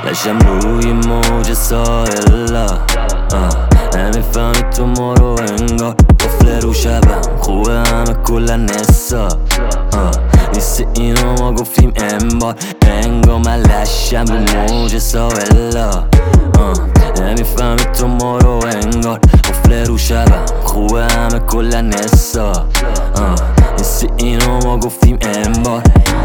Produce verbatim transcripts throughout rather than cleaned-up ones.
لشم روی موج ساحل نمیفهمی تو ما رو انگار قفل رو شبم خوبه همه کلن نسا نیست اینو ما گفتیم انبار انگار من لشم رو موج ساحل نمیفهمی تو ما رو انگار قفل رو شبم خوبه همه کلن نسا نیست اینو ما گفتیم انبار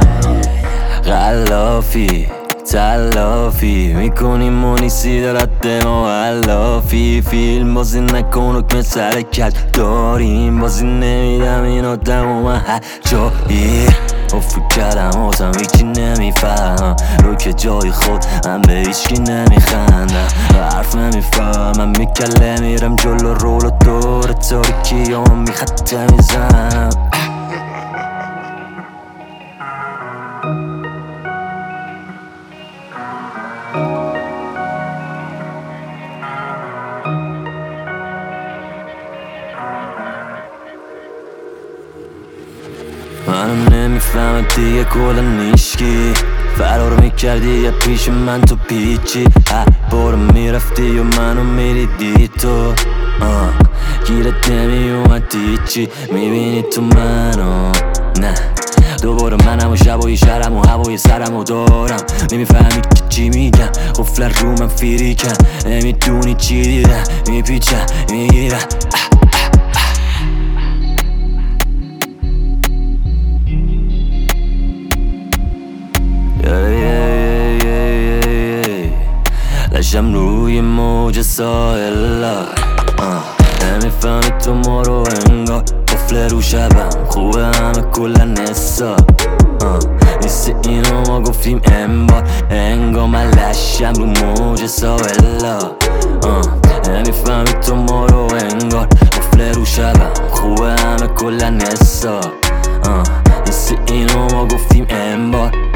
غلافی تلافی میکنیم و نیستی دارد ما علافی فیلم بازی نکن حکم سر کل داریم بازی نمیدم این آدم و من هر جایی افت کردم آزم هیچی نمیفهم رو که جای خود من به هیچکی نمیخندم حرف نمیفهمم میکله میرم جلو رول و دور تاریکی هم میخطه میزنم منم نمیفهمم دیگه کلا نیشکی فرار میکردی یه پیش من تو پیچی هر بار میرفتی و منو میدیدی تو گیرت نمیومد هیچی میبینی تو منو نه دوباره منم و شبای شرم و هوای سرم و دارم نمیفهمی که چی میگم قفل رو من فریکم نمیدونی چی دیدم میپیچم میگیرم لشم روی موج ساحل نمیفهمی تو ما رو انگار قفل رو شبم خوبه همه کلن نسا نیست اینو ما گفتیم انبار انگار من لشم رو موج ساحل نمیفهمی تو ما رو انگار قفل رو شبم خوبه همه کلن نسا نیست اینو ما گفتیم انبار